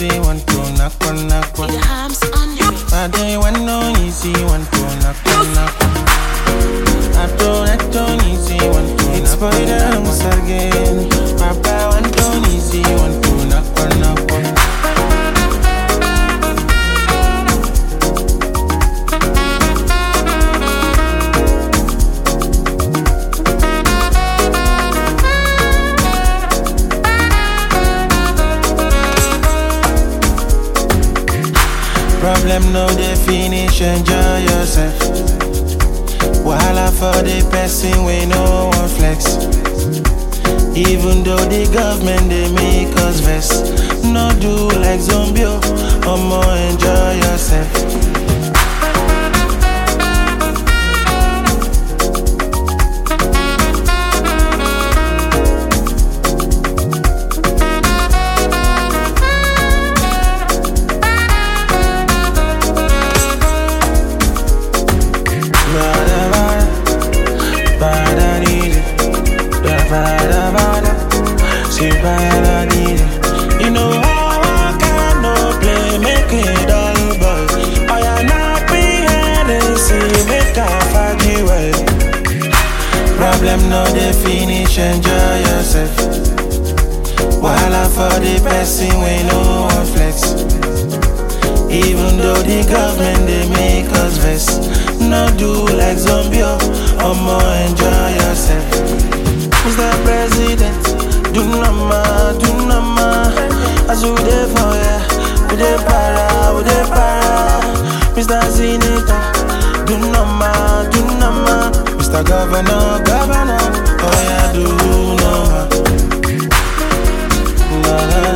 easy, one to knock one, knock one. I don't want no easy, one to knock one, knock one. I don't easy, one to it's for them again. Papa, one don't easy, one to knock one, knock one. Problem no dey finish, enjoy yourself. Wahala for the person we no one flex. Even though the government they make us vex, no do like zombie, omo enjoy yourself. You know how I can no play, make it all boy. I am not behind and see, make a faggy well. Problem no dey finish, enjoy yourself. Wahala for the person we no one flex. Even though the government they make us vex, no do like zombie, omo enjoy yourself. Mr. President, do nama, do nama. As we dey for ya, we dey para, we dey para. Mr. Senator, do nama, do nama. Mr. Governor, governor, oh yeah, do nama.